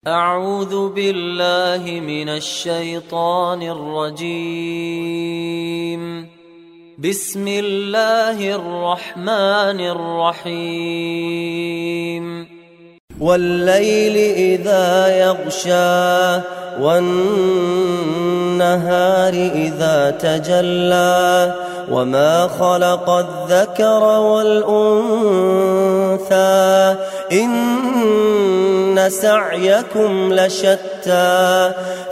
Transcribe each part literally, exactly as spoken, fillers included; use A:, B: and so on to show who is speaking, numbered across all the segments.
A: أعوذ بالله من الشيطان الرجيم. بسم الله الرحمن الرحيم.
B: والليل إذا يغشى والنهار إذا تجلى وما خلق الذكر والأنثى إن سعيكم لشتى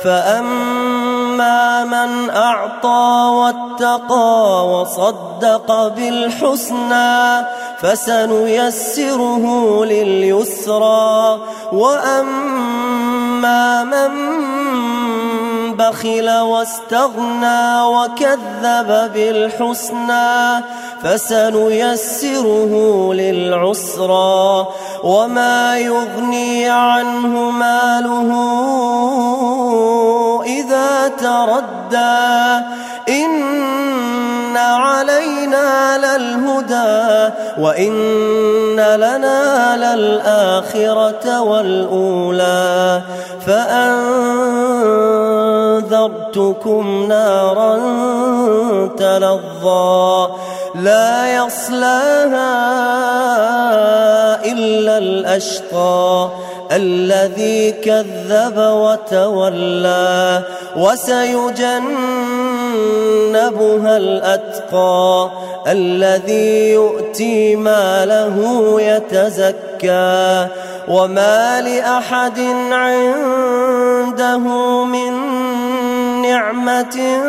B: فأما من أعطى واتقى وصدق بالحسنى فسنيسره لليسرى وأما من بخل واستغنى وكذب بالحسنى فسنيسره للعسرى وما يغني عنه ماله إذا تردى إن علينا للهدى وإن لنا للآخرة والأولى فأنذرتكم نارا تلظى لا يصلاها إلا الأشقى الذي كذب وتولى وسيجنبها الأتقى الذي يؤتي ماله يتزكى وما لأحد عنده من نعمة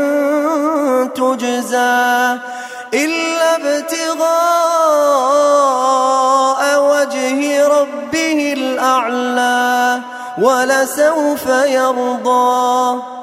B: تجزى إلا ابتغاء وجه ربه الأعلى ولسوف يرضى.